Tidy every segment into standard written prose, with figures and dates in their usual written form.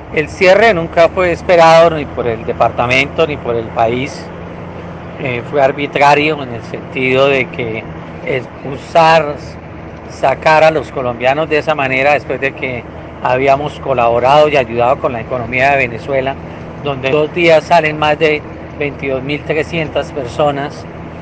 El cierre nunca fue esperado ni por el departamento ni por el país. Fue arbitrario en el sentido de que expulsar, sacar a los colombianos de esa manera después de que habíamos colaborado y ayudado con la economía de Venezuela, donde 2 días salen más de 22.300 personas,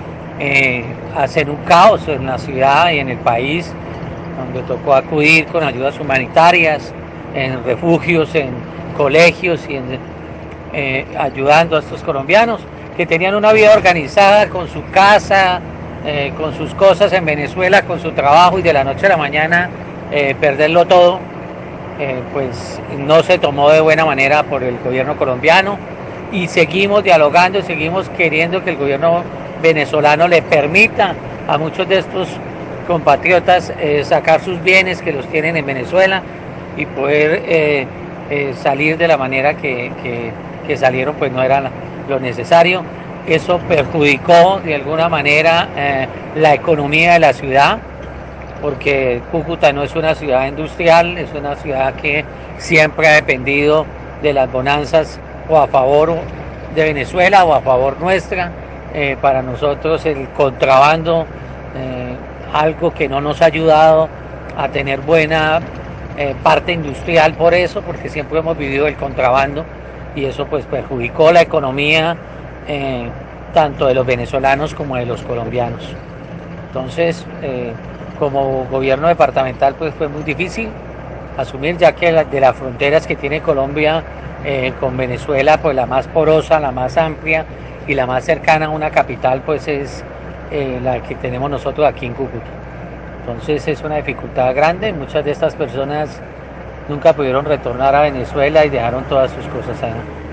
hacen un caos en la ciudad y en el país, donde tocó acudir con ayudas humanitarias, en refugios, en colegios y ayudando a estos colombianos que tenían una vida organizada con su casa, con sus cosas en Venezuela, con su trabajo, y de la noche a la mañana perderlo todo, pues no se tomó de buena manera por el gobierno colombiano, y seguimos dialogando y seguimos queriendo que el gobierno venezolano le permita a muchos de estos compatriotas sacar sus bienes que los tienen en Venezuela y poder salir de la manera que salieron, pues no era lo necesario. Eso perjudicó de alguna manera la economía de la ciudad, porque Cúcuta no es una ciudad industrial, es una ciudad que siempre ha dependido de las bonanzas o a favor de Venezuela o a favor nuestra. Para nosotros el contrabando, algo que no nos ha ayudado a tener buena parte industrial por eso, porque siempre hemos vivido el contrabando, y eso pues perjudicó la economía tanto de los venezolanos como de los colombianos. Entonces, como gobierno departamental, pues fue muy difícil asumir, ya que de las fronteras que tiene Colombia con Venezuela, pues la más porosa, la más amplia y la más cercana a una capital, pues es la que tenemos nosotros aquí en Cúcuta. Entonces es una dificultad grande. Muchas de estas personas nunca pudieron retornar a Venezuela y dejaron todas sus cosas allá.